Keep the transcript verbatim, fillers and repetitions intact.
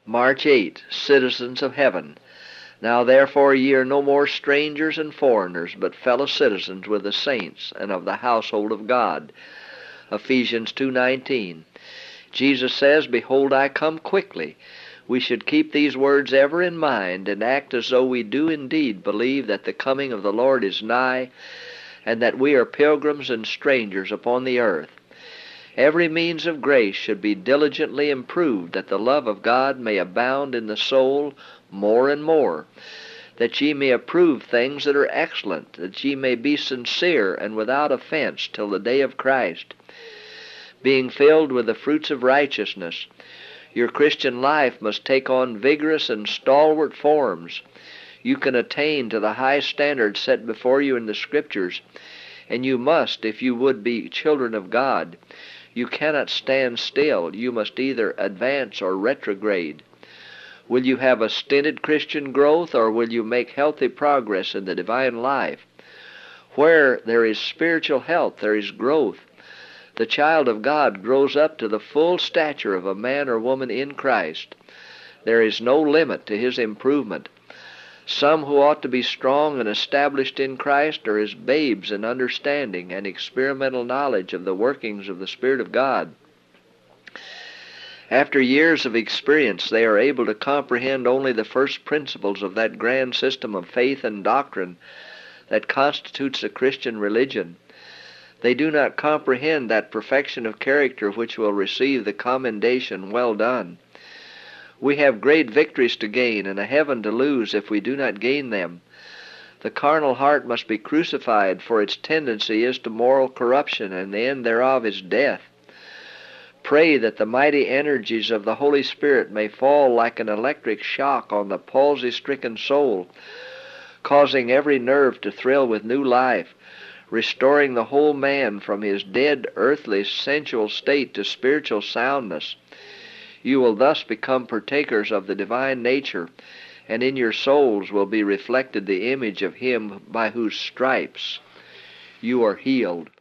March eighth, citizens of heaven. Now therefore ye are no more strangers and foreigners, but fellow citizens with the saints and of the household of God. Ephesians two nineteen. Jesus says, Behold, I come quickly. We should keep these words ever in mind and act as though we do indeed believe that the coming of the Lord is nigh, and that we are pilgrims and strangers upon the earth. Every means of grace should be diligently improved, that the love of God may abound in the soul more and more, that ye may approve things that are excellent, that ye may be sincere and without offense till the day of Christ, being filled with the fruits of righteousness. Your Christian life must take on vigorous and stalwart forms. You can attain to the high standards set before you in the Scriptures, and you must, if you would be children of God. You cannot stand still. You must either advance or retrograde. Will you have a stinted Christian growth, or will you make healthy progress in the divine life? Where there is spiritual health, there is growth. The child of God grows up to the full stature of a man or woman in Christ. There is no limit to his improvement. Some who ought to be strong and established in Christ are as babes in understanding and experimental knowledge of the workings of the Spirit of God. After years of experience, they are able to comprehend only the first principles of that grand system of faith and doctrine that constitutes the Christian religion. They do not comprehend that perfection of character which will receive the commendation, Well done. We have great victories to gain and a heaven to lose if we do not gain them. The carnal heart must be crucified, for its tendency is to moral corruption, and the end thereof is death. Pray that the mighty energies of the Holy Spirit may fall like an electric shock on the palsy-stricken soul, causing every nerve to thrill with new life, restoring the whole man from his dead, earthly, sensual state to spiritual soundness. You will thus become partakers of the divine nature, and in your souls will be reflected the image of Him by whose stripes you are healed.